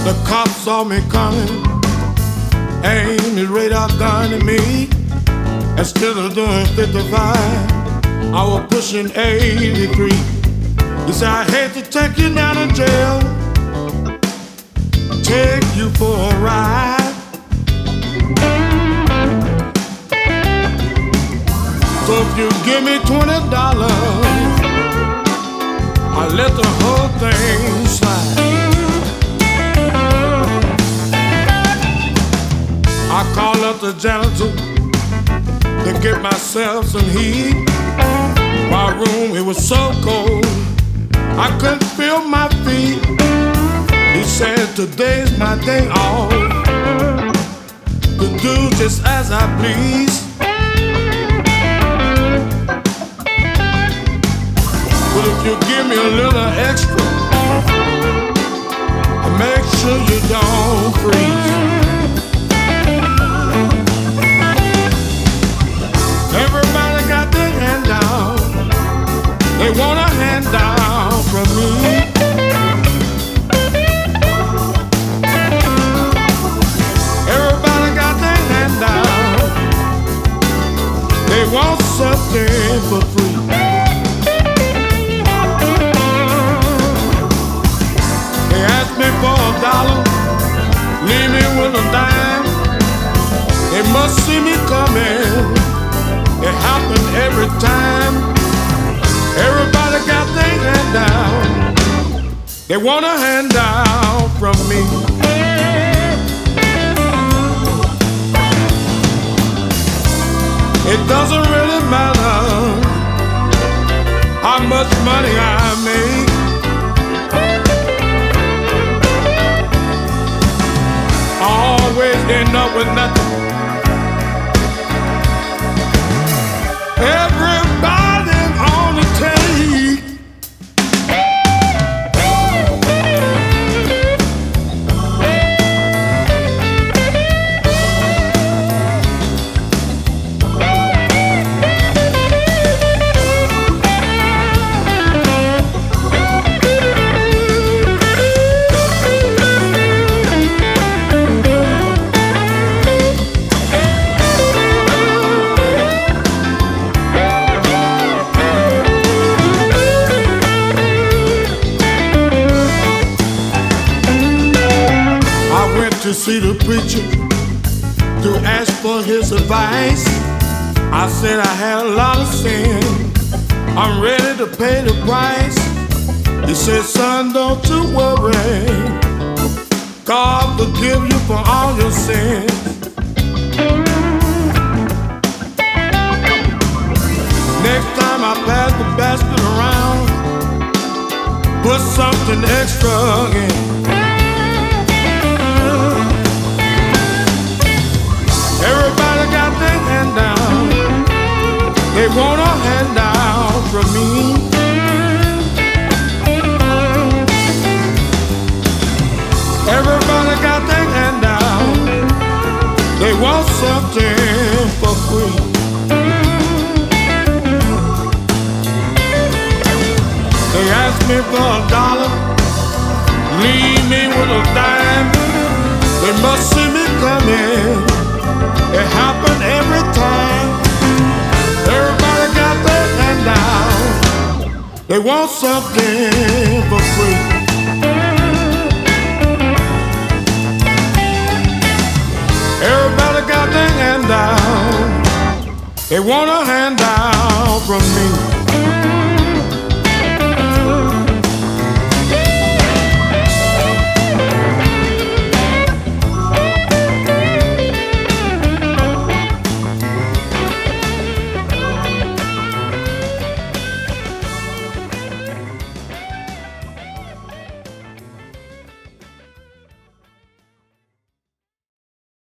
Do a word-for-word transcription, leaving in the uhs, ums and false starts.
The cops saw me coming, aimed his radar gun at me. Instead of doing fifty-five, I was pushing eighty-three. He said, I hate to take you down to jail, take you for a ride. So if you give me twenty dollars, I'll let the whole thing slide. I called up the janitor to get myself some heat. My room, it was so cold, I couldn't feel my feet. He said, today's my day off, to do just as I please. But if you give me a little extra, I'll make sure you don't freeze. Everybody got their hand out, they want a handout from me. Everybody got their hand out, they want something for free. They ask me for a dollar, leave me with a dime. They must see me coming, it happened every time. Everybody got their hand out, they want a handout from me. It doesn't really matter how much money I make, I always end up with nothing. Everybody on the take. To see the preacher, to ask for his advice. I said I had a lot of sin, I'm ready to pay the price. He said, son, don't you worry, God forgive you for all your sins. Next time I pass the basket around, put something extra in. Everybody got their hand down, they want a handout from me. Everybody got their hand down, they want something for free. They ask me for a dollar, leave me with a dime. They must see me coming, it happened every time. Everybody got their hand out, they want something for free. Everybody got their hand out, they want a handout from me.